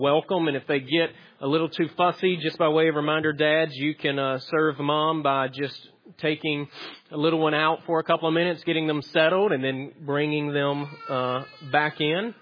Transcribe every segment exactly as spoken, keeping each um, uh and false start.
welcome, and if they get a little too fussy, just by way of reminder, dads, you can uh, serve mom by just taking a little one out for a couple of minutes, getting them settled, and then bringing them uh, back in.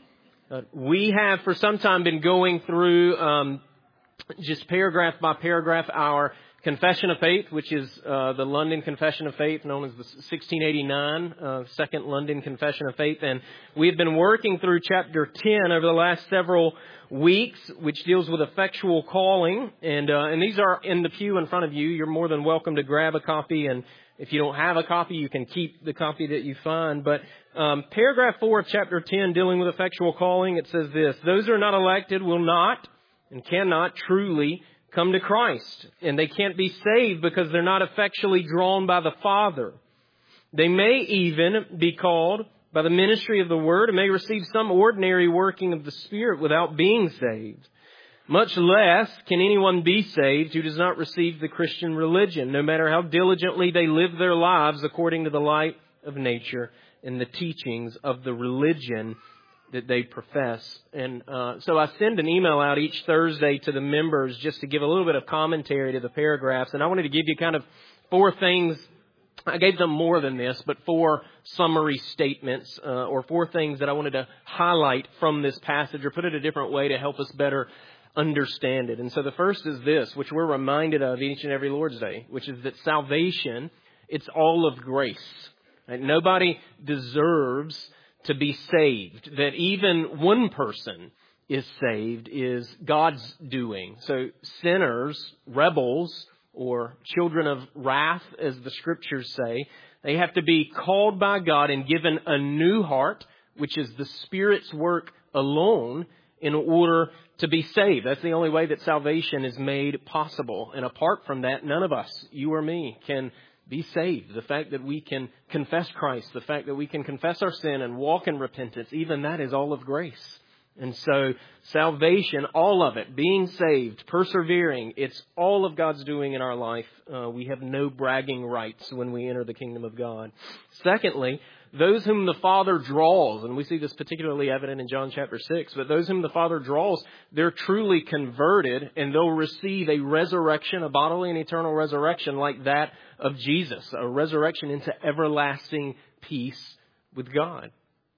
Uh, we have for some time been going through um, just paragraph by paragraph our Confession of Faith, which is uh, the London Confession of Faith, known as the sixteen eighty-nine uh, Second London Confession of Faith. And we've been working through chapter ten over the last several weeks, which deals with effectual calling. And uh, and these are in the pew in front of you. You're more than welcome to grab a copy. And if you don't have a copy, you can keep the copy that you find. But um, paragraph four of chapter ten, dealing with effectual calling, it says this: those who are not elected will not and cannot truly come to Christ, and they can't be saved because they're not effectually drawn by the Father. They may even be called by the ministry of the Word and may receive some ordinary working of the Spirit without being saved. Much less can anyone be saved who does not receive the Christian religion, no matter how diligently they live their lives according to the light of nature and the teachings of the religion that they profess. And uh, so I send an email out each Thursday to the members just to give a little bit of commentary to the paragraphs. And I wanted to give you kind of four things. I gave them more than this, but four summary statements uh, or four things that I wanted to highlight from this passage, or put it a different way to help us better understand it. And so the first is this, which we're reminded of each and every Lord's Day, which is that salvation, it's all of grace. Right? Nobody deserves to be saved. That even one person is saved is God's doing. So sinners, rebels, or children of wrath, as the Scriptures say, they have to be called by God and given a new heart, which is the Spirit's work alone, in order to be saved. That's the only way that salvation is made possible. And apart from that, none of us, you or me, can be saved. The fact that we can confess Christ, the fact that we can confess our sin and walk in repentance, even that is all of grace. And so salvation, all of it, being saved, persevering, it's all of God's doing in our life. Uh, we have no bragging rights when we enter the kingdom of God. Secondly, those whom the Father draws, and we see this particularly evident in John chapter six, but those whom the Father draws, they're truly converted, and they'll receive a resurrection, a bodily and eternal resurrection like that of Jesus, a resurrection into everlasting peace with God.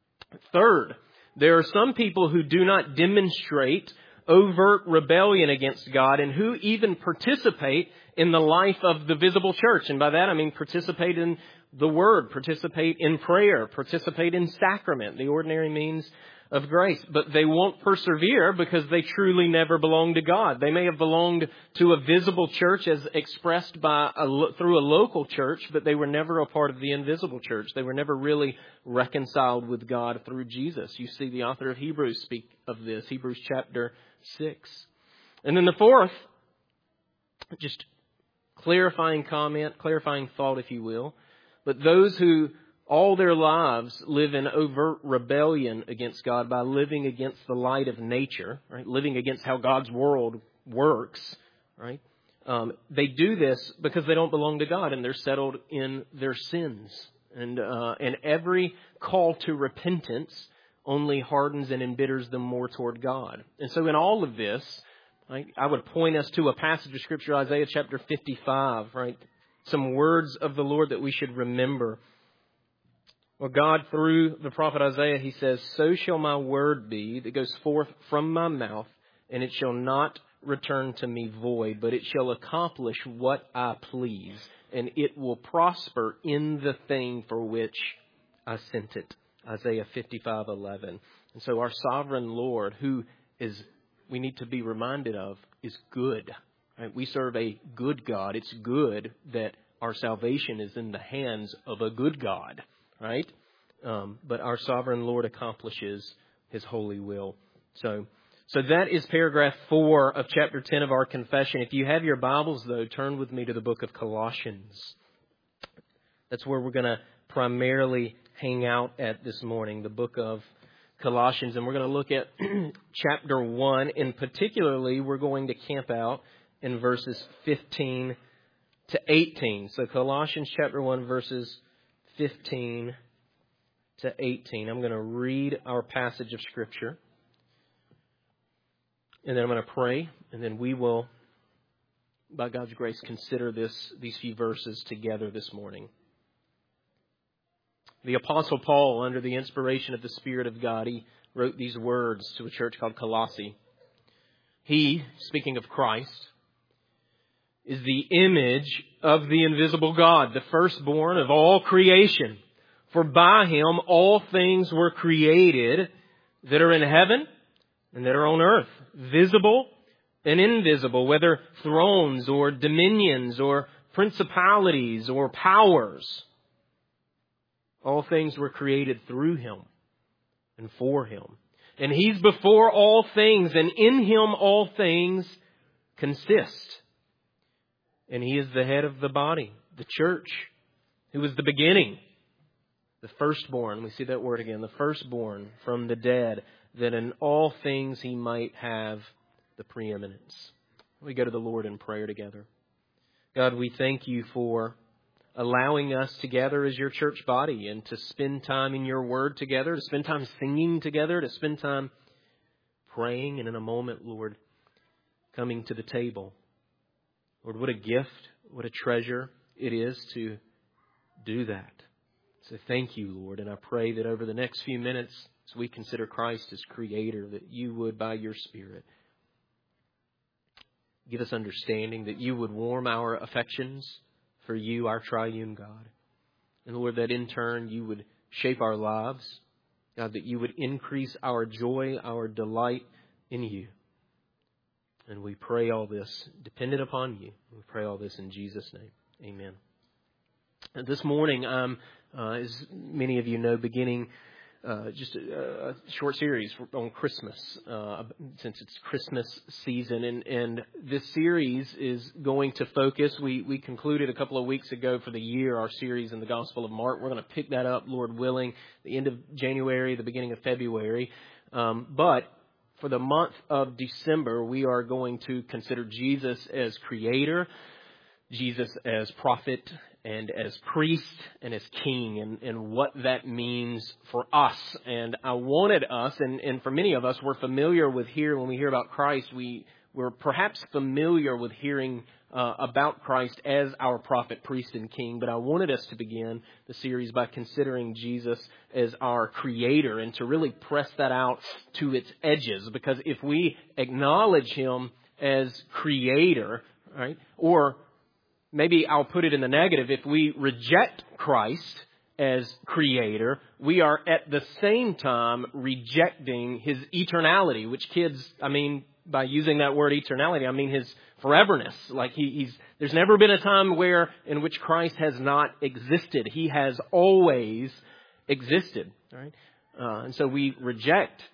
Third, there are some people who do not demonstrate overt rebellion against God and who even participate in the life of the visible church. And by that I mean participate in the Word, participate in prayer, participate in sacrament, the ordinary means of grace. But they won't persevere because they truly never belong to God. They may have belonged to a visible church as expressed by a, through a local church, but they were never a part of the invisible church. They were never really reconciled with God through Jesus. You see the author of Hebrews speak of this, Hebrews chapter six. And then the fourth, just clarifying comment, clarifying thought, if you will. But those who all their lives live in overt rebellion against God by living against the light of nature, right? Living against how God's world works, right? Um, they do this because they don't belong to God and they're settled in their sins. And uh, and every call to repentance only hardens and embitters them more toward God. And so in all of this, right, I would point us to a passage of Scripture, Isaiah chapter fifty-five, right? Some words of the Lord that we should remember. Well, God, through the prophet Isaiah, he says, "So shall my word be that goes forth from my mouth, and it shall not return to me void, but it shall accomplish what I please, and it will prosper in the thing for which I sent it." Isaiah fifty-five eleven. And so our sovereign Lord, who is, we need to be reminded of, is good. Right? We serve a good God. It's good that our salvation is in the hands of a good God. Right? Um, but our sovereign Lord accomplishes His holy will. So, so that is paragraph four of chapter ten of our confession. If you have your Bibles, though, turn with me to the book of Colossians. That's where we're going to primarily hang out at this morning, the book of Colossians. And we're going to look at chapter one. And particularly, we're going to camp out in verses fifteen to eighteen. So Colossians chapter one, verses fifteen to eighteen. I'm going to read our passage of Scripture. And then I'm going to pray, and then we will, by God's grace, consider this these few verses together this morning. The Apostle Paul, under the inspiration of the Spirit of God, he wrote these words to a church called Colossae. He, speaking of Christ, is the image of the invisible God, the firstborn of all creation. For by Him all things were created that are in heaven and that are on earth, visible and invisible, whether thrones or dominions or principalities or powers. All things were created through Him and for Him. And He's before all things, and in Him all things consist. And He is the head of the body, the church, who is the beginning, the firstborn. We see that word again, the firstborn from the dead, that in all things He might have the preeminence. We go to the Lord in prayer together. God, we thank You for allowing us together as Your church body and to spend time in Your word together, to spend time singing together, to spend time praying, and in a moment, Lord, coming to the table. Lord, what a gift, what a treasure it is to do that. So thank You, Lord, and I pray that over the next few minutes, as we consider Christ as Creator, that You would, by Your Spirit, give us understanding, that You would warm our affections for You, our triune God. And Lord, that in turn You would shape our lives. God, that You would increase our joy, our delight in You. And we pray all this dependent upon You. We pray all this in Jesus' name. Amen. And this morning, I'm, uh, as many of you know, beginning Uh, just a, a short series on Christmas, uh, since it's Christmas season. And, and this series is going to focus, we, we concluded a couple of weeks ago for the year, our series in the Gospel of Mark. We're going to pick that up, Lord willing, the end of January, the beginning of February. Um, but for the month of December, we are going to consider Jesus as Creator, Jesus as prophet, and as priest, and as king, and, and what that means for us. And I wanted us, and, and for many of us, we're familiar with here, when we hear about Christ, we, we're perhaps familiar with hearing uh, about Christ as our prophet, priest, and king. But I wanted us to begin the series by considering Jesus as our Creator, and to really press that out to its edges. Because if we acknowledge Him as Creator, right, or maybe I'll put it in the negative. If we reject Christ as Creator, we are at the same time rejecting His eternality, which kids, I mean, by using that word eternality, I mean His foreverness. Like he, he's, there's never been a time where, in which Christ has not existed. He has always existed, right? Uh, and so we reject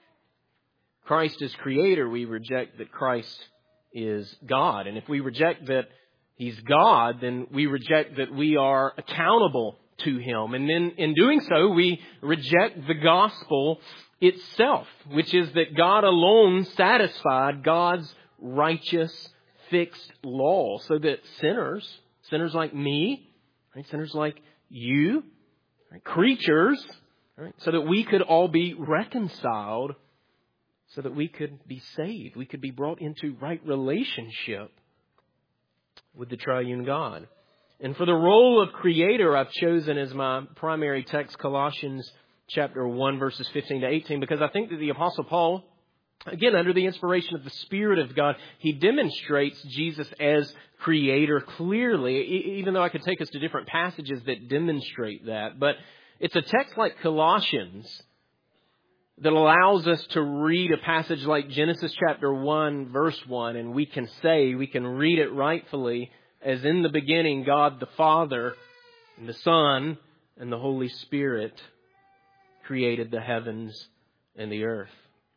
Christ as Creator. We reject that Christ is God. And if we reject that He's God, then we reject that we are accountable to Him. And then in doing so, we reject the gospel itself, which is that God alone satisfied God's righteous, fixed law, so that sinners, sinners like me, right, sinners like you, right, creatures, right, so that we could all be reconciled, so that we could be saved. We could be brought into right relationship with the triune God. And for the role of Creator, I've chosen as my primary text Colossians chapter one, verses fifteen to eighteen, because I think that the Apostle Paul, again, under the inspiration of the Spirit of God, he demonstrates Jesus as Creator clearly, even though I could take us to different passages that demonstrate that. But it's a text like Colossians that allows us to read a passage like Genesis chapter one, verse one, and we can say, we can read it rightfully as in the beginning, God the Father and the Son and the Holy Spirit created the heavens and the earth.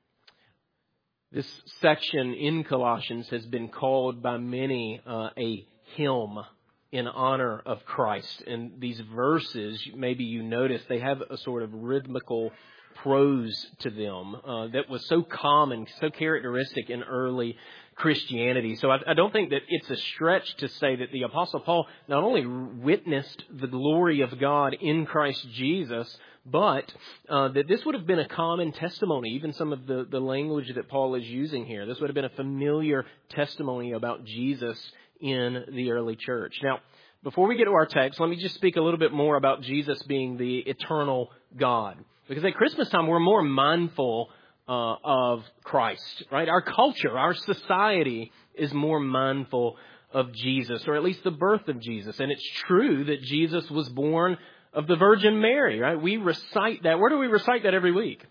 This section in Colossians has been called by many uh, a hymn in honor of Christ. And these verses, maybe you notice, they have a sort of rhythmical prose to them uh, that was so common, so characteristic in early Christianity. So I, I don't think that it's a stretch to say that the Apostle Paul not only witnessed the glory of God in Christ Jesus, but uh, that this would have been a common testimony, even some of the, the language that Paul is using here. This would have been a familiar testimony about Jesus in the early church. Now, before we get to our text, let me just speak a little bit more about Jesus being the eternal God. Because at Christmas time, we're more mindful uh, of Christ, right? Our culture, our society is more mindful of Jesus, or at least the birth of Jesus. And it's true that Jesus was born of the Virgin Mary, right? We recite that. Where do we recite that every week?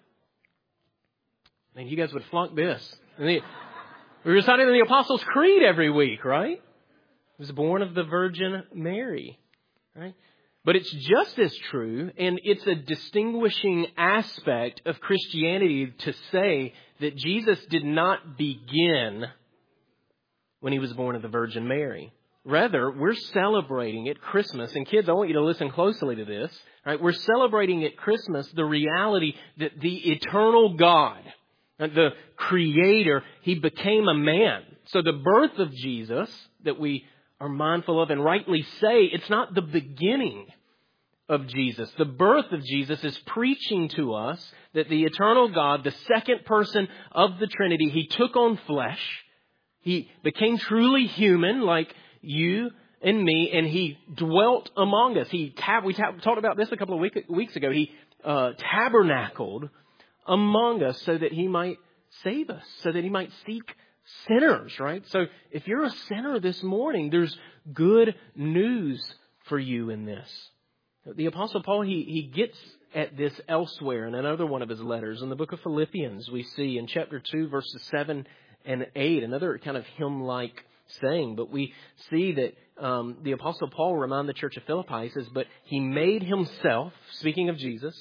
I mean, you guys would flunk this. We recite it in the Apostles' Creed every week, right? He was born of the Virgin Mary, right? But it's just as true, and it's a distinguishing aspect of Christianity to say that Jesus did not begin when he was born of the Virgin Mary. Rather, we're celebrating at Christmas, and kids, I want you to listen closely to this, right? We're celebrating at Christmas the reality that the eternal God, the Creator, He became a man. So the birth of Jesus that we are mindful of and rightly say, it's not the beginning of Jesus. The birth of Jesus is preaching to us that the eternal God, the second person of the Trinity, He took on flesh. He became truly human like you and me, and He dwelt among us. He tab- We tab- talked about this a couple of week- weeks ago. He uh, tabernacled among us so that He might save us, so that He might seek sinners, right? So if you're a sinner this morning, there's good news for you in this. The Apostle Paul, he, he gets at this elsewhere in another one of his letters. In the book of Philippians, we see in chapter two, verses seven and eight, another kind of hymn-like saying, but we see that um, the Apostle Paul reminded the church of Philippi, he says, but He made Himself, speaking of Jesus,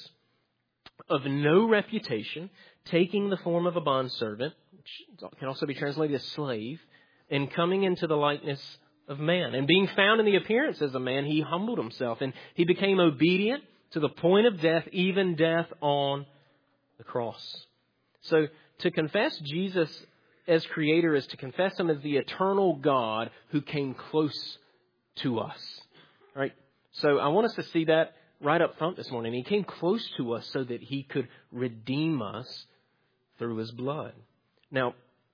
of no reputation, taking the form of a bondservant, which can also be translated as slave, and coming into the likeness of man. And being found in the appearance as a man, He humbled Himself, and He became obedient to the point of death, even death on the cross. So to confess Jesus as Creator is to confess Him as the eternal God who came close to us. Right? So I want us to see that right up front this morning. He came close to us so that He could redeem us through His blood. Now,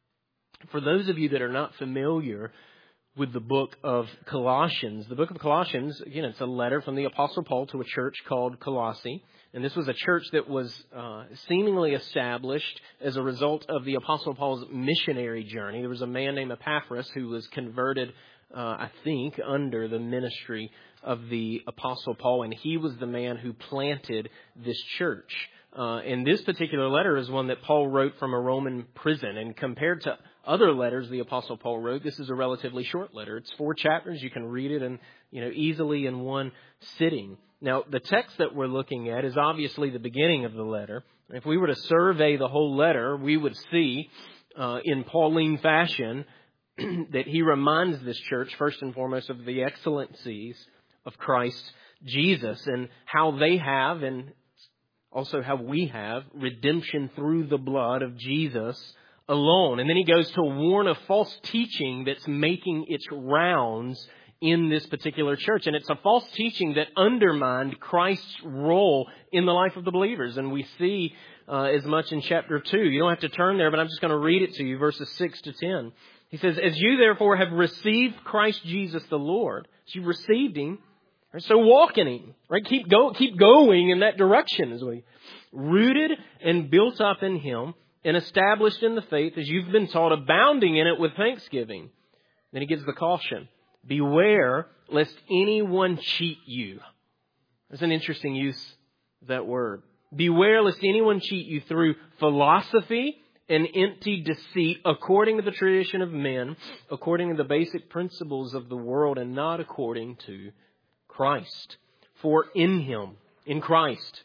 for those of you that are not familiar with the book of Colossians, the book of Colossians, again, it's a letter from the Apostle Paul to a church called Colossae. And this was a church that was uh, seemingly established as a result of the Apostle Paul's missionary journey. There was a man named Epaphras who was converted, uh, I think, under the ministry of the Apostle Paul. And he was the man who planted this church. Uh, and this particular letter is one that Paul wrote from a Roman prison. And compared to other letters the Apostle Paul wrote, this is a relatively short letter. It's four chapters. You can read it in, you know, easily in one sitting. Now, the text that we're looking at is obviously the beginning of the letter. If we were to survey the whole letter, we would see uh, in Pauline fashion that he reminds this church, first and foremost, of the excellencies of Christ Jesus and how they have, and also how we have, redemption through the blood of Jesus alone. And then he goes to warn of false teaching that's making its rounds in this particular church. And it's a false teaching that undermined Christ's role in the life of the believers. And we see uh, as much in chapter two. You don't have to turn there, but I'm just going to read it to you, verses six to ten. He says, as you therefore have received Christ Jesus the Lord, so you received Him, right, so walk in Him, right? Keep, go, keep going in that direction, as we rooted and built up in Him and established in the faith as you've been taught, abounding in it with thanksgiving. Then he gives the caution. Beware lest anyone cheat you. That's an interesting use of that word. Beware lest anyone cheat you through philosophy and empty deceit, according to the tradition of men, according to the basic principles of the world, and not according to Christ. For in Him, in Christ,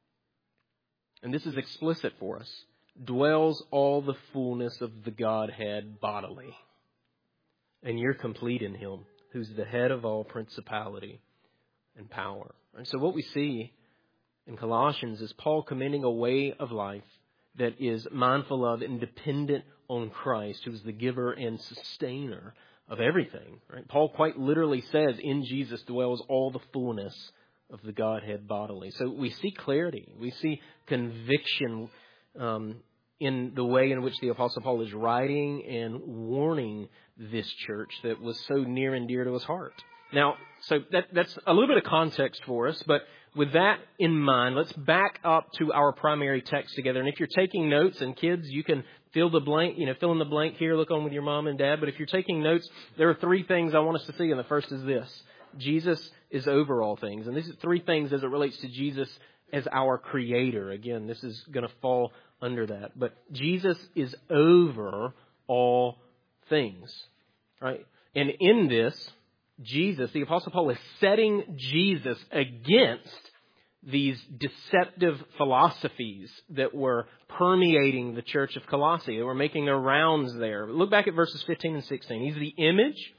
and this is explicit for us, dwells all the fullness of the Godhead bodily. And you're complete in Him, who's the head of all principality and power. And so what we see in Colossians is Paul commending a way of life that is mindful of and dependent on Christ, who's the giver and sustainer of everything. Right? Paul quite literally says, in Jesus dwells all the fullness of the Godhead bodily. So we see clarity. We see conviction um, in the way in which the Apostle Paul is writing and warning this church that was so near and dear to his heart. Now, so that, that's a little bit of context for us, but with that in mind, let's back up to our primary text together. And if you're taking notes, and kids, you can fill the blank, you know, fill in the blank here, look on with your mom and dad. But if you're taking notes, there are three things I want us to see. And the first is this: Jesus is over all things. And these are three things as it relates to Jesus as our creator. Again, this is going to fall under that. But Jesus is over all things, right? And in this, Jesus, the Apostle Paul is setting Jesus against these deceptive philosophies that were permeating the church of Colossae. They were making their rounds there. Look back at verses fifteen and sixteen. He's the image,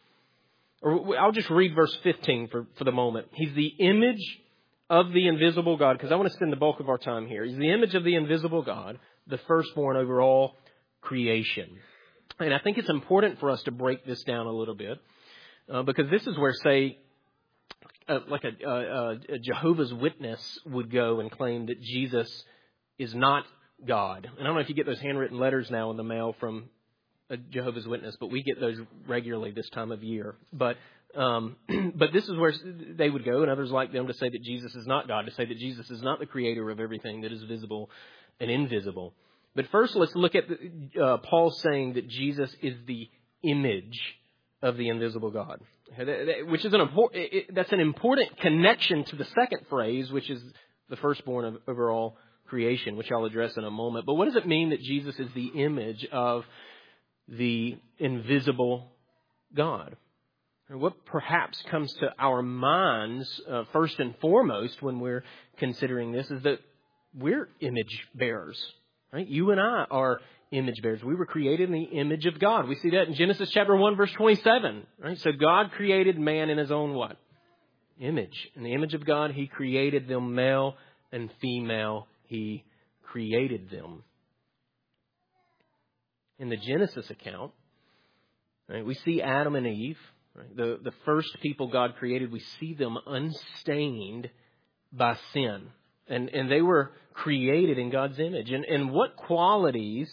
or I'll just read verse fifteen for, for the moment. He's the image of the invisible God, because I want to spend the bulk of our time here. He's the image of the invisible God, the firstborn over all creation. And I think it's important for us to break this down a little bit. Uh, because this is where, say, uh, like a, uh, a Jehovah's Witness would go and claim that Jesus is not God. And I don't know if you get those handwritten letters now in the mail from a Jehovah's Witness, but we get those regularly this time of year. But um, but this is where they would go, and others like them, to say that Jesus is not God, to say that Jesus is not the creator of everything that is visible and invisible. But first, let's look at the, uh, Paul saying that Jesus is the image of the invisible God, which is an important, that's an important connection to the second phrase, which is the firstborn of over all creation, which I'll address in a moment. But what does it mean that Jesus is the image of the invisible God? And what perhaps comes to our minds uh, first and foremost when we're considering this is that we're image bearers, right? You and I are image bearers. We were created in the image of God. We see that in Genesis chapter one, verse twenty-seven, right? So God created man in his own what? Image. In the image of God, he created them, male and female. He created them. In the Genesis account, right, we see Adam and Eve, right, the, the first people God created. We see them unstained by sin. And, and they were created in God's image. And, and what qualities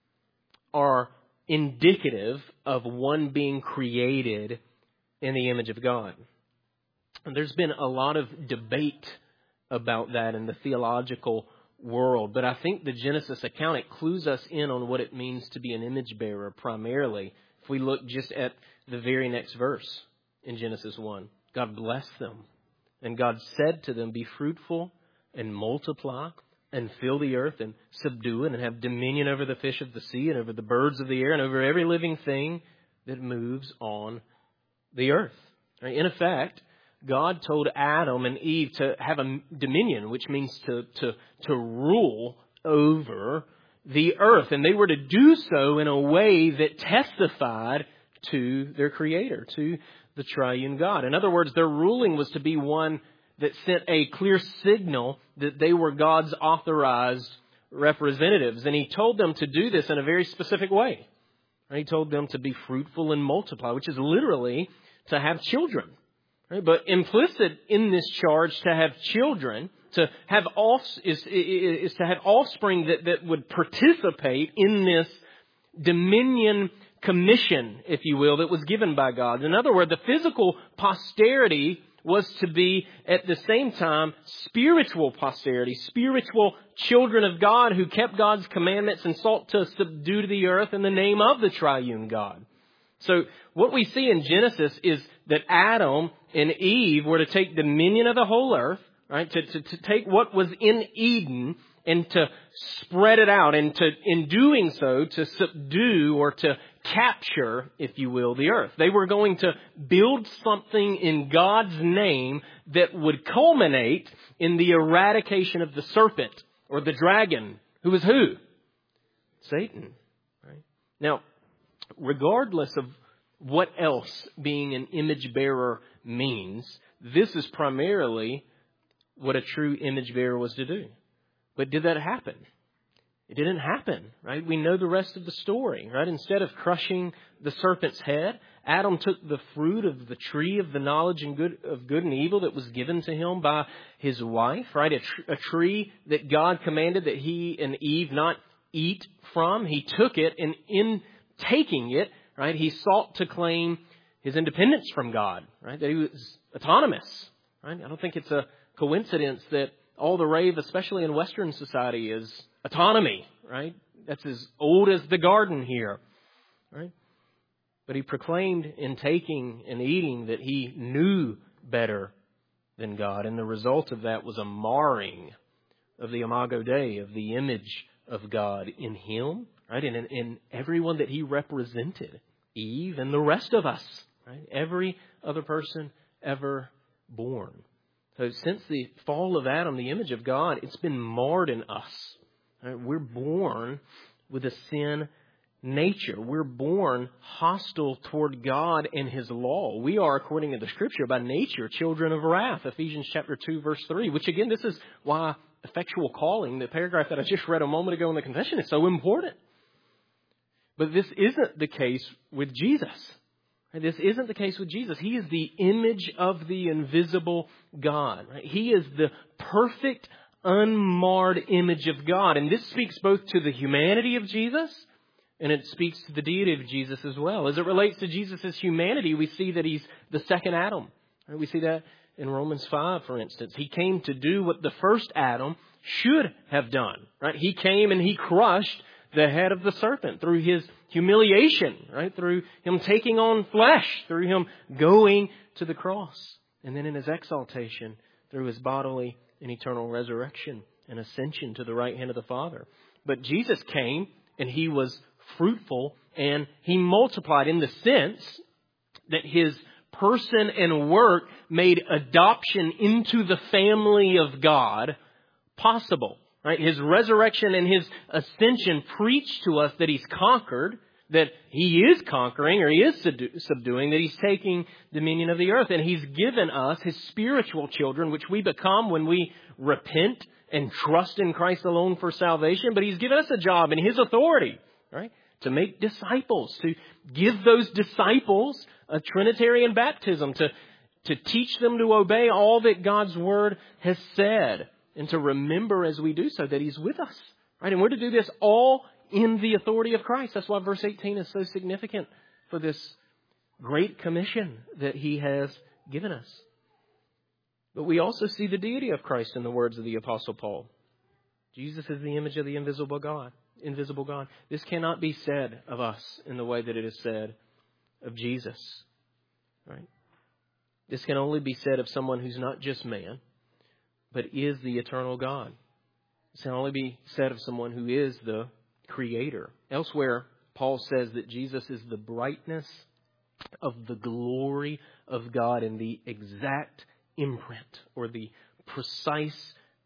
are indicative of one being created in the image of God? And there's been a lot of debate about that in the theological world, but I think the Genesis account, it clues us in on what it means to be an image bearer primarily. If we look just at the very next verse in Genesis one, God blessed them, and God said to them, "Be fruitful and multiply and fill the earth and subdue it and have dominion over the fish of the sea and over the birds of the air and over every living thing that moves on the earth." In effect, God told Adam and Eve to have a dominion, which means to, to, to rule over the earth. And they were to do so in a way that testified to their Creator, to the triune God. In other words, their ruling was to be one that sent a clear signal that they were God's authorized representatives. And he told them to do this in a very specific way. He told them to be fruitful and multiply, which is literally to have children. But implicit in this charge to have children, to have off, is, is to have offspring that, that would participate in this dominion commission, if you will, that was given by God. In other words, the physical posterity was to be at the same time spiritual posterity, spiritual children of God who kept God's commandments and sought to subdue the earth in the name of the triune God. So what we see in Genesis is that Adam and Eve were to take dominion of the whole earth, right? To, to, to take what was in Eden and to spread it out, and to, in doing so, to subdue or to capture, if you will, the earth. They were going to build something in God's name that would culminate in the eradication of the serpent or the dragon, who was who? Satan. Right? Now, regardless of what else being an image bearer means, this is primarily what a true image bearer was to do. But did that happen? It didn't happen, right? We know the rest of the story, right? Instead of crushing the serpent's head, Adam took the fruit of the tree of the knowledge and good, of good and evil that was given to him by his wife, right? A, tr- a tree that God commanded that he and Eve not eat from. He took it, and in taking it, right, he sought to claim his independence from God, right? That he was autonomous, right? I don't think it's a coincidence that all the rave, especially in Western society, is autonomy, right? That's as old as the garden here, right? But he proclaimed in taking and eating that he knew better than God. And the result of that was a marring of the Imago Dei, of the image of God in him, right? And in, in everyone that he represented, Eve and the rest of us, right? Every other person ever born. So since the fall of Adam, the image of God, it's been marred in us. Right? We're born with a sin nature. We're born hostile toward God and His law. We are, according to the Scripture, by nature, children of wrath. Ephesians chapter two, verse three, which again, this is why effectual calling, the paragraph that I just read a moment ago in the confession, is so important. But this isn't the case with Jesus. This isn't the case with Jesus. He is the image of the invisible God. Right? He is the perfect, unmarred image of God. And this speaks both to the humanity of Jesus, and it speaks to the deity of Jesus as well. As it relates to Jesus' humanity, we see that He's the second Adam. Right? We see that in Romans five, for instance. He came to do what the first Adam should have done. Right? He came and He crushed the head of the serpent through His humiliation, right? Through Him taking on flesh, through Him going to the cross. And then in His exaltation, through His bodily and eternal resurrection and ascension to the right hand of the Father. But Jesus came and He was fruitful and He multiplied in the sense that His person and work made adoption into the family of God possible. Right? His resurrection and His ascension preach to us that He's conquered, that He is conquering or He is subduing, that He's taking dominion of the earth. And He's given us His spiritual children, which we become when we repent and trust in Christ alone for salvation. But He's given us a job in His authority, right? To make disciples, to give those disciples a Trinitarian baptism, to, to teach them to obey all that God's Word has said. And to remember as we do so that He's with us. Right? And we're to do this all in the authority of Christ. That's why verse eighteen is so significant for this great commission that He has given us. But we also see the deity of Christ in the words of the Apostle Paul. Jesus is the image of the invisible God. Invisible God. This cannot be said of us in the way that it is said of Jesus. Right? This can only be said of someone who's not just man, but is the eternal God. This can only be said of someone who is the Creator. Elsewhere, Paul says that Jesus is the brightness of the glory of God and the exact imprint or the precise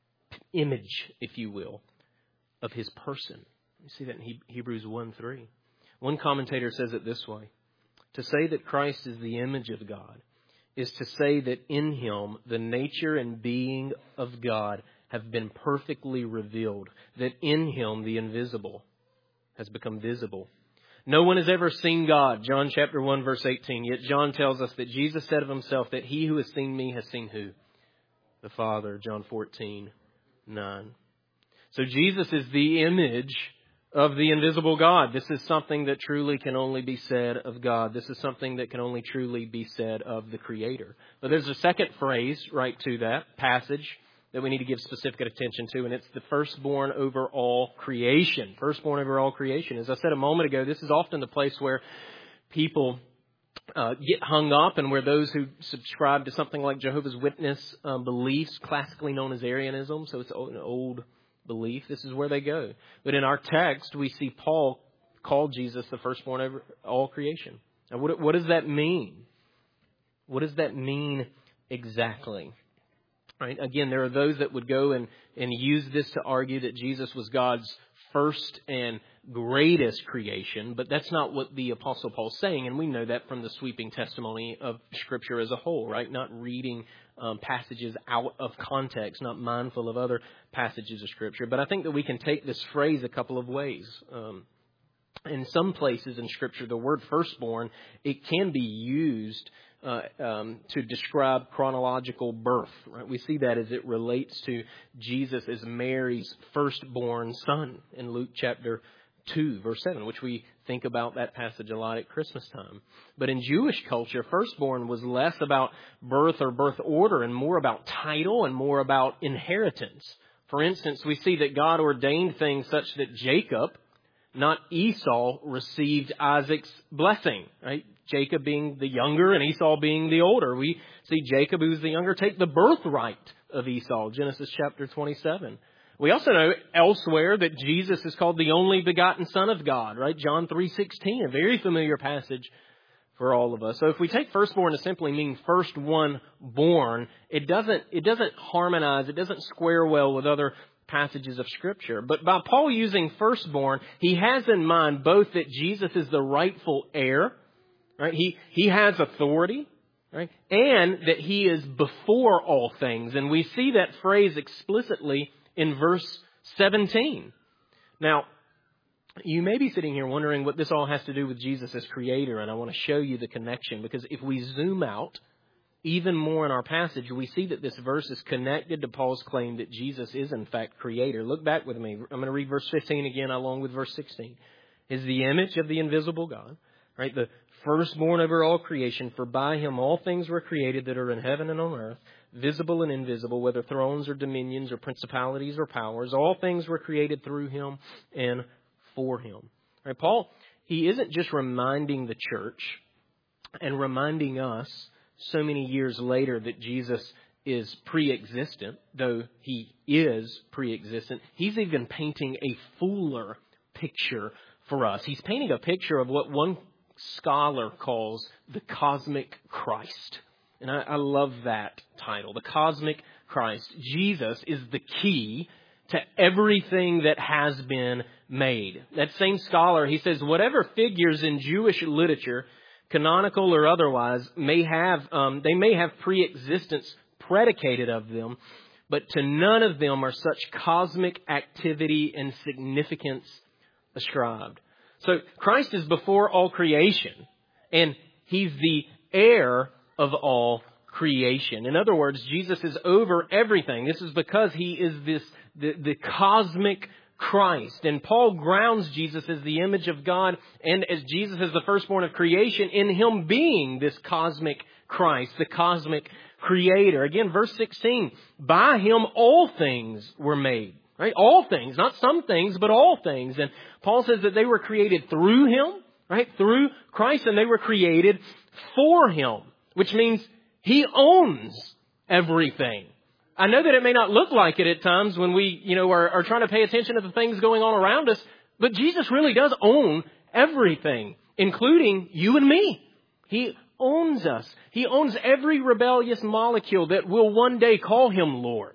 image, if you will, of His person. You see that in Hebrews one three. One commentator says it this way: to say that Christ is the image of God is to say that in Him the nature and being of God have been perfectly revealed, that in Him the invisible has become visible. No one has ever seen God, John chapter one, verse eighteen. Yet John tells us that Jesus said of Himself that He who has seen me has seen who? The Father, John fourteen nine. So Jesus is the image of the invisible God. This is something that truly can only be said of God. This is something that can only truly be said of the Creator. But there's a second phrase right to that passage that we need to give specific attention to, and it's the firstborn over all creation. Firstborn over all creation. As I said a moment ago, this is often the place where people uh, get hung up and where those who subscribe to something like Jehovah's Witness um, beliefs, classically known as Arianism, so it's an old belief, this is where they go. But in our text, we see Paul call Jesus the firstborn over all creation. Now, what, what does that mean? What does that mean exactly? Right? Again, there are those that would go and, and use this to argue that Jesus was God's first and greatest creation, but that's not what the Apostle Paul's saying, and we know that from the sweeping testimony of Scripture as a whole, right? Not reading um, passages out of context, not mindful of other passages of Scripture. But I think that we can take this phrase a couple of ways. Um, in some places in Scripture, the word firstborn, it can be used Uh, um, to describe chronological birth. Right? We see that as it relates to Jesus as Mary's firstborn son in Luke chapter two, verse seven, which we think about that passage a lot at Christmas time. But in Jewish culture, firstborn was less about birth or birth order and more about title and more about inheritance. For instance, we see that God ordained things such that Jacob, not Esau, received Isaac's blessing, right? Jacob being the younger and Esau being the older. We see Jacob, who's the younger, take the birthright of Esau, Genesis chapter twenty-seven. We also know elsewhere that Jesus is called the only begotten Son of God, right? John three sixteen, a very familiar passage for all of us. So if we take firstborn to simply mean first one born, it doesn't, it doesn't harmonize, it doesn't square well with other passages of Scripture. But by Paul using firstborn, he has in mind both that Jesus is the rightful heir, right? He, he has authority, right? And that he is before all things. And we see that phrase explicitly in verse seventeen. Now, you may be sitting here wondering what this all has to do with Jesus as creator. And I want to show you the connection, because if we zoom out even more in our passage, we see that this verse is connected to Paul's claim that Jesus is in fact creator. Look back with me. I'm going to read verse fifteen again along with verse sixteen. Is the image of the invisible God, right? The firstborn over all creation, for by him all things were created that are in heaven and on earth, visible and invisible, whether thrones or dominions or principalities or powers. All things were created through him and for him. Right? Paul, he isn't just reminding the church and reminding us so many years later that Jesus is pre-existent, though he is pre-existent. He's even painting a fuller picture for us. He's painting a picture of what one scholar calls the cosmic Christ. And I, I love that title, the cosmic Christ. Jesus is the key to everything that has been made. That same scholar, he says, whatever figures in Jewish literature, canonical or otherwise, may have um, they may have pre-existence predicated of them, but to none of them are such cosmic activity and significance ascribed. So Christ is before all creation, and he's the heir of all creation. In other words, Jesus is over everything. This is because he is this the, the cosmic Christ. And Paul grounds Jesus as the image of God and as Jesus as the firstborn of creation in him being this cosmic Christ, the cosmic creator. Again, verse sixteen, by him all things were made. Right? All things, not some things, but all things. And Paul says that they were created through him, right? Through Christ, and they were created for him, which means he owns everything. I know that it may not look like it at times when we, you know, are, are trying to pay attention to the things going on around us, but Jesus really does own everything, including you and me. He owns us. He owns every rebellious molecule that will one day call him Lord.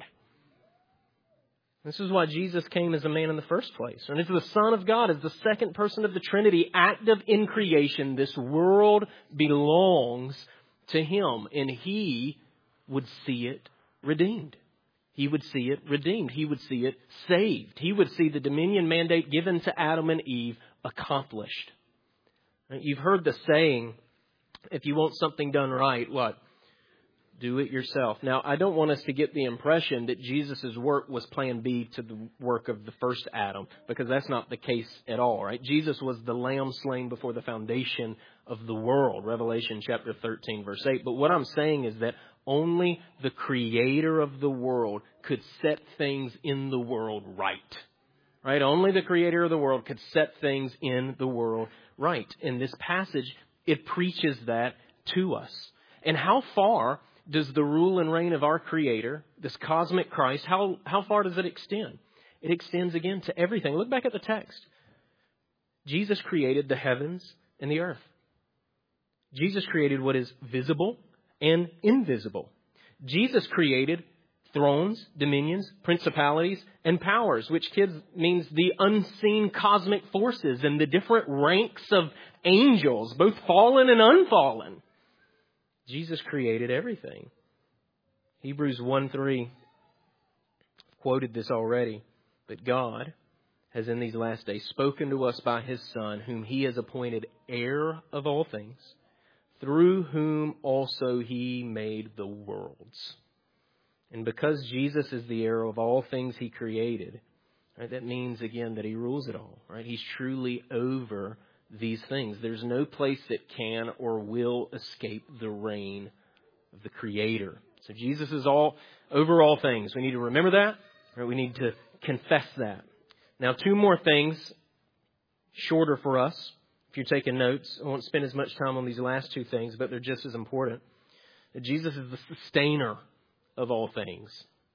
This is why Jesus came as a man in the first place. And as the Son of God, as the second person of the Trinity, active in creation, this world belongs to him. And he would see it redeemed. He would see it redeemed. He would see it saved. He would see the dominion mandate given to Adam and Eve accomplished. You've heard the saying, if you want something done right, what? Do it yourself. Now, I don't want us to get the impression that Jesus' work was plan B to the work of the first Adam, because that's not the case at all, right? Jesus was the lamb slain before the foundation of the world, Revelation chapter thirteen, verse eight. But what I'm saying is that only the creator of the world could set things in the world right, right? Only the creator of the world could set things in the world right. In this passage, it preaches that to us. And how far does the rule and reign of our Creator, this cosmic Christ, how, how far does it extend? It extends again to everything. Look back at the text. Jesus created the heavens and the earth. Jesus created what is visible and invisible. Jesus created thrones, dominions, principalities, and powers, which, kids, means the unseen cosmic forces and the different ranks of angels, both fallen and unfallen. Jesus created everything. Hebrews one three quoted this already, but God has in these last days spoken to us by His Son, whom He has appointed heir of all things, through whom also He made the worlds. And because Jesus is the heir of all things He created, right, that means, again, that He rules it all. Right? He's truly over these things. There's no place that can or will escape the reign of the Creator. So Jesus is all over all things. We need to remember that. Right? We need to confess that. Now, two more things, shorter for us. If you're taking notes, I won't spend as much time on these last two things, but they're just as important. That Jesus is the sustainer of all things.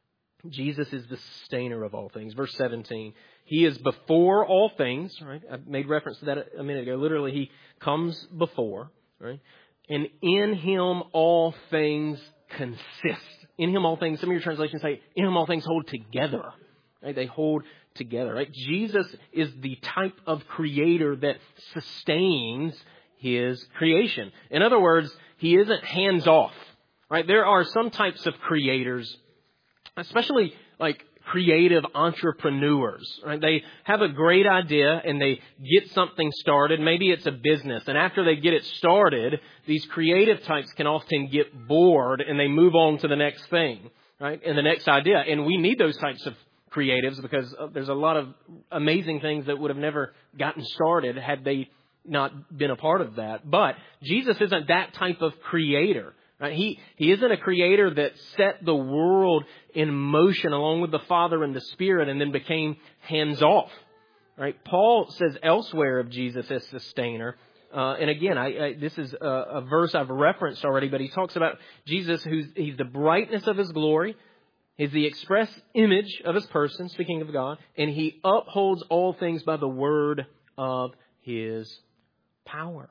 Jesus is the sustainer of all things. Verse seventeen, He is before all things, right? I made reference to that a minute ago. Literally, He comes before, right? And in Him all things consist. In Him all things, some of your translations say, in Him all things hold together. Right? They hold together, right? Jesus is the type of creator that sustains His creation. In other words, He isn't hands off, right? There are some types of creators, especially like creative entrepreneurs, right? They have a great idea and they get something started. Maybe it's a business. And after they get it started, these creative types can often get bored and they move on to the next thing, right? And the next idea. And we need those types of creatives because there's a lot of amazing things that would have never gotten started had they not been a part of that. But Jesus isn't that type of creator. Right? He, he isn't a creator that set the world in motion along with the Father and the Spirit and then became hands off. Right? Paul says elsewhere of Jesus as sustainer. Uh, and again, I, I, this is a, a verse I've referenced already, but he talks about Jesus, who's he's the brightness of His glory. He's the express image of His person, speaking of God. And He upholds all things by the word of His power.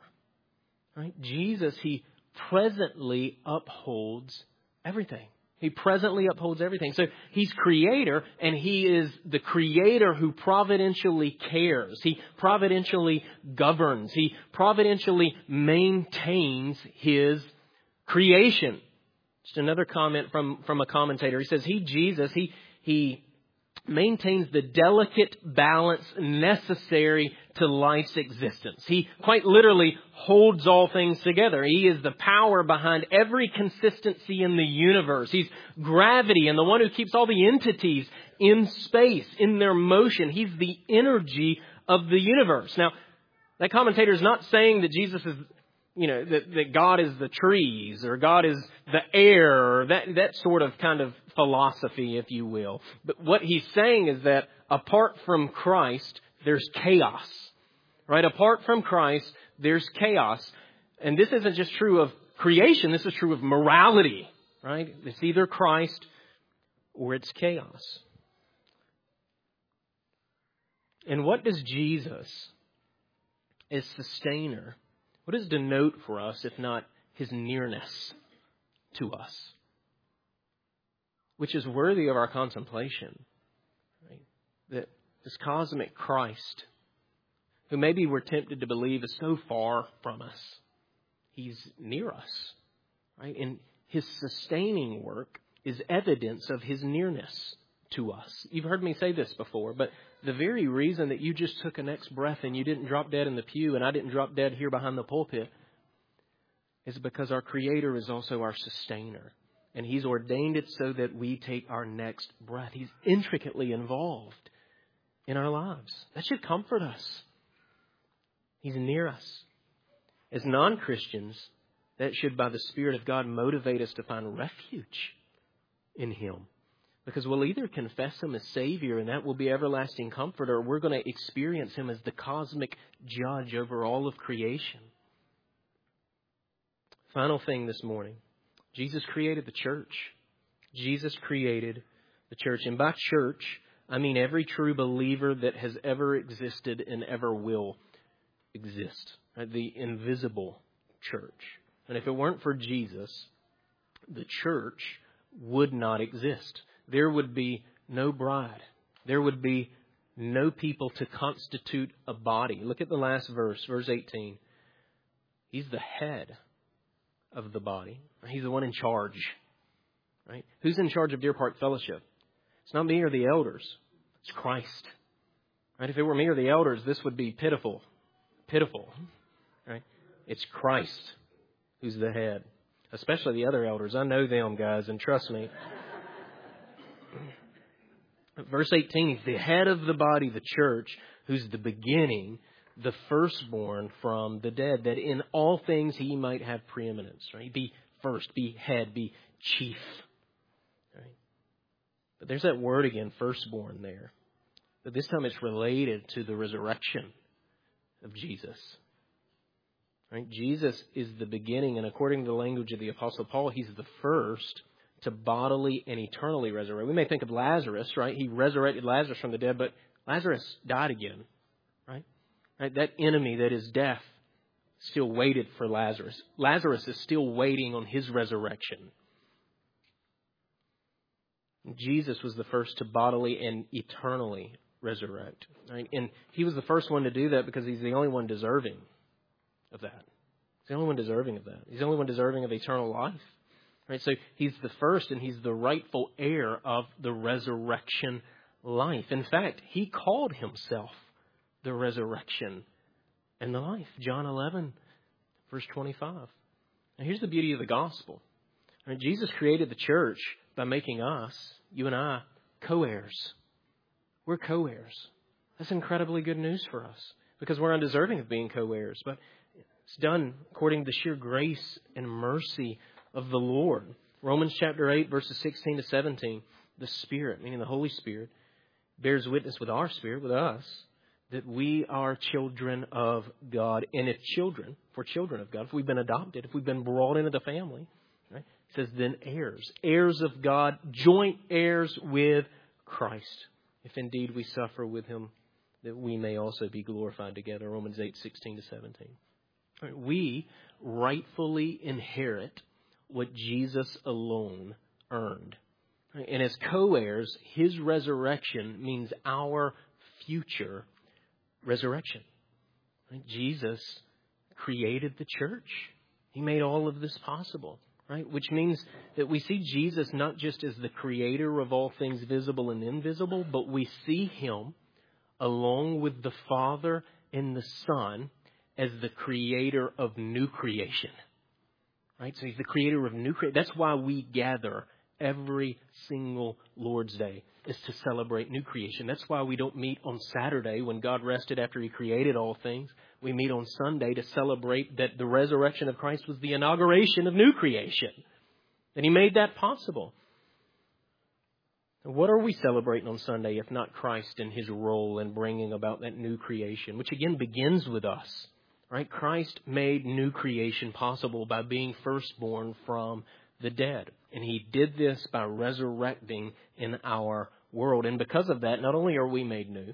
Right? Jesus, He presently upholds everything. He presently upholds everything. So He's creator, and He is the creator who providentially cares. He providentially governs. He providentially maintains His creation. Just another comment from, from a commentator. He says, He, Jesus, He, He maintains the delicate balance necessary to life's existence. He quite literally holds all things together. He is the power behind every consistency in the universe. He's gravity and the one who keeps all the entities in space, in their motion. He's the energy of the universe. Now, that commentator is not saying that Jesus is, you know, that, that God is the trees or God is the air or that, that sort of kind of philosophy, if you will. But what he's saying is that apart from Christ, there's chaos, right? Apart from Christ, there's chaos. And this isn't just true of creation. This is true of morality, right? It's either Christ or it's chaos. And what does Jesus, as sustainer, what does it denote for us, if not His nearness to us? Which is worthy of our contemplation. Right? That this cosmic Christ, who maybe we're tempted to believe is so far from us, He's near us. Right? And His sustaining work is evidence of His nearness to us. You've heard me say this before, but the very reason that you just took a next breath and you didn't drop dead in the pew and I didn't drop dead here behind the pulpit is because our Creator is also our sustainer. And He's ordained it so that we take our next breath. He's intricately involved in our lives. That should comfort us. He's near us. As non-Christians, that should, by the Spirit of God, motivate us to find refuge in Him. Because we'll either confess Him as Savior, and that will be everlasting comfort, or we're going to experience Him as the cosmic judge over all of creation. Final thing this morning. Jesus created the church. Jesus created the church. And by church, I mean every true believer that has ever existed and ever will exist. Right? The invisible church. And if it weren't for Jesus, the church would not exist. there would be no bride. There would be no people to constitute a body. Look at the last verse, verse eighteen. He's the head of the body. He's the one in charge. Right? Who's in charge of Deer Park Fellowship? It's not me or the elders. It's Christ. Right? If it were me or the elders, this would be pitiful. Pitiful. Right? It's Christ who's the head. Especially the other elders. I know them, guys, and trust me. Verse eighteen, he's the head of the body, the church, who's the beginning, the firstborn from the dead, that in all things he might have preeminence. Right? Be first, be head, be chief. Right? But there's that word again, firstborn there. But this time it's related to the resurrection of Jesus. Right? Jesus is the beginning, and according to the language of the Apostle Paul, he's the first to bodily and eternally resurrect. We may think of Lazarus, right? He resurrected Lazarus from the dead, but Lazarus died again, right? Right? That enemy that is death still waited for Lazarus. Lazarus is still waiting on his resurrection. Jesus was the first to bodily and eternally resurrect, right? And he was the first one to do that because he's the only one deserving of that. He's the only one deserving of that. He's the only one deserving of eternal life. Right, so he's the first and he's the rightful heir of the resurrection life. In fact, he called himself the resurrection and the life. John eleven, verse twenty-five. Now here's the beauty of the gospel. Right, Jesus created the church by making us, you and I, co-heirs. We're co-heirs. That's incredibly good news for us because we're undeserving of being co-heirs. But it's done according to the sheer grace and mercy of the Lord. Romans chapter eight, verses sixteen to seventeen. The Spirit, meaning the Holy Spirit, bears witness with our spirit, with us, that we are children of God. And if children, if we're children of God, if we've been adopted, if we've been brought into the family, right, it says then heirs, heirs of God, joint heirs with Christ. If indeed we suffer with him, that we may also be glorified together. Romans eight, sixteen to seventeen. Right, we rightfully inherit what Jesus alone earned. And as co-heirs, his resurrection means our future resurrection. Right? Jesus created the church. He made all of this possible. Right? Which means that we see Jesus not just as the creator of all things visible and invisible, but we see him along with the Father and the Son as the creator of new creation. Right? So he's the creator of new creation. That's why we gather every single Lord's Day, is to celebrate new creation. That's why we don't meet on Saturday when God rested after he created all things. We meet on Sunday to celebrate that the resurrection of Christ was the inauguration of new creation. And he made that possible. And what are we celebrating on Sunday if not Christ and his role in bringing about that new creation, which again begins with us? Right? Christ made new creation possible by being firstborn from the dead. And he did this by resurrecting in our world. And because of that, not only are we made new,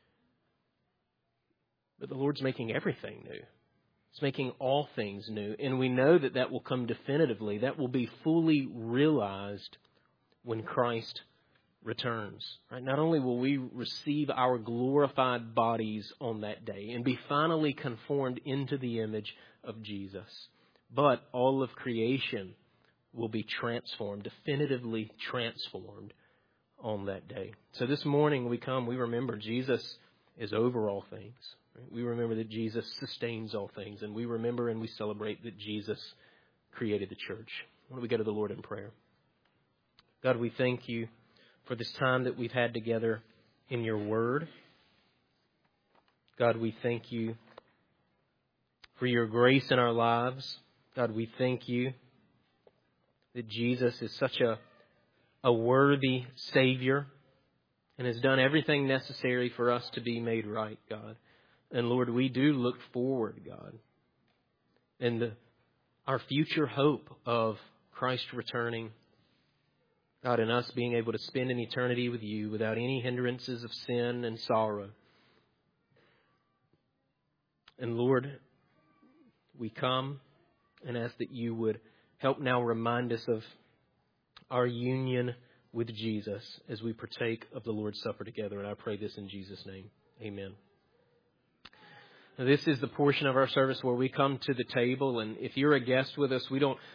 but the Lord's making everything new. He's making all things new. And we know that that will come definitively. That will be fully realized when Christ returns. Right? Not only will we receive our glorified bodies on that day and be finally conformed into the image of Jesus, but all of creation will be transformed, definitively transformed on that day. So this morning we come, we remember Jesus is over all things. Right? We remember that Jesus sustains all things, and we remember and we celebrate that Jesus created the church. Why don't we go to the Lord in prayer? God, we thank you for this time that we've had together in your word. God, we thank you for your grace in our lives. God, we thank you that Jesus is such a, a worthy Savior and has done everything necessary for us to be made right, God. And Lord, we do look forward, God, and the, our future hope of Christ returning, God, and us being able to spend an eternity with you without any hindrances of sin and sorrow. And Lord, we come and ask that you would help now remind us of our union with Jesus as we partake of the Lord's Supper together. And I pray this in Jesus' name. Amen. Now, this is the portion of our service where we come to the table, and if you're a guest with us, we don't